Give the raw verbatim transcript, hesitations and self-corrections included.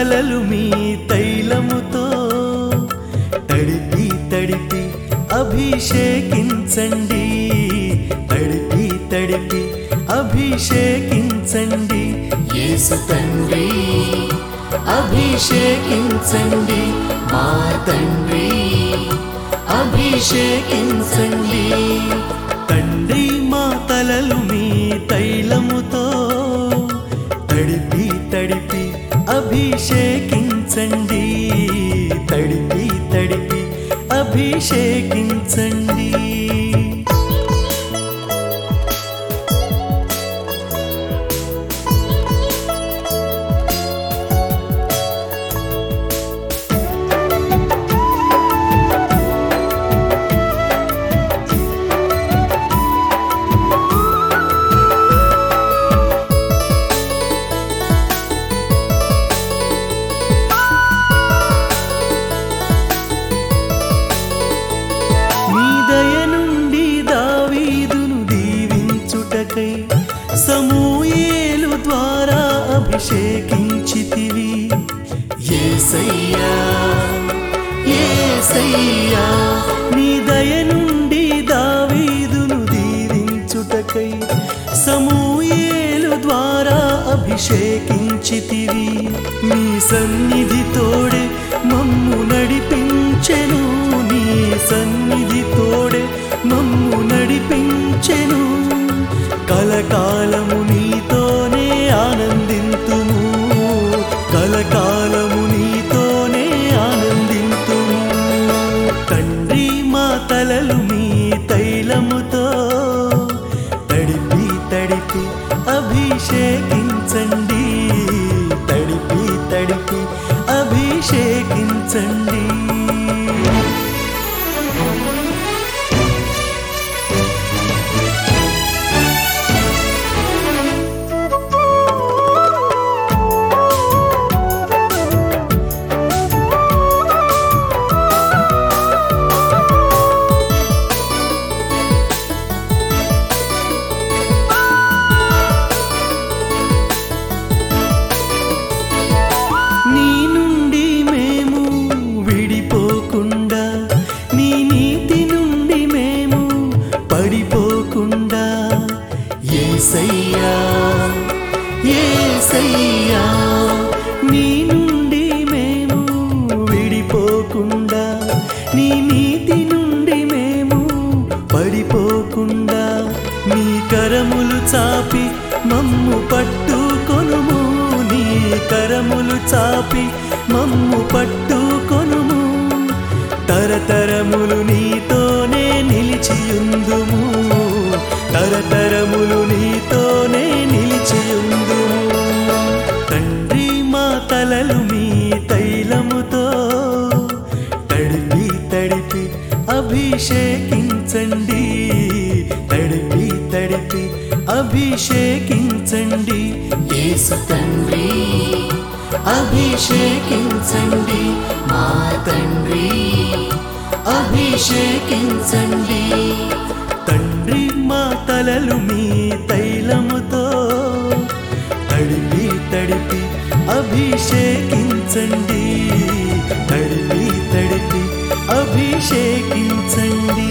తలలు మీ తైలముతో తడిపి తడిపి అభిషేకించండి, తడిపి తడిపి అభిషేకించండి. యేసు తండ్రి అభిషేకించండి, మా తండ్రి అభిషేకించండి. తండ్రి మా తలలు మీ తైలముతో తడిపి తడిపి అభిషేకించండి, తడిపి తడిపి అభిషేకించండి. సమూయేలు ద్వారా అభిషేకించితివి. యేసయ్యా యేసయ్యా నీ దయ నుండి దావీదును దీవించుటకై సమూయేలు ద్వారా అభిషేకించితివి. నీ సన్నిధి తోడే మమ్ము నడిపించెను, నీ సన్నిధి తోడే మమ్ము నడిపించెను. కలకాలము నీతోనే ఆనందింతుము, కలకాలము నీతోనే ఆనందింతుము. తండ్రి మా తలలు మీ తైలముతో తడిపి తడిపి అభిషేకించండి, తడిపి తడిపి అభిషేకించండి. యేసయ్యా యేసయ్యా నీ నుండి మేము విడిపోకుండా, నీ నీతి నుండి మేము పడిపోకుండా, నీ కరములు చాపి మమ్ము పట్టుకొనుము, నీ కరములు చాపి మమ్ము పట్టుకొనుము. తరతరములు నీతోనే నిలిచియుందుము, తరతరములు నీతోనే నిలిచియుందుము. తండ్రి మా తలలు మీ తైలముతో తడిపి తడిపి అభిషేకించండి, తడిపి తడిపి అభిషేకించండి. యేసు తండ్రి అభిషేకించండి, మా తండ్రి అభిషేకించండి. తండ్రి మా తలలు మీ తైలముతో తడిపి తడిపి అభిషేకించండి, తడిపి తడిపి అభిషేకించండి.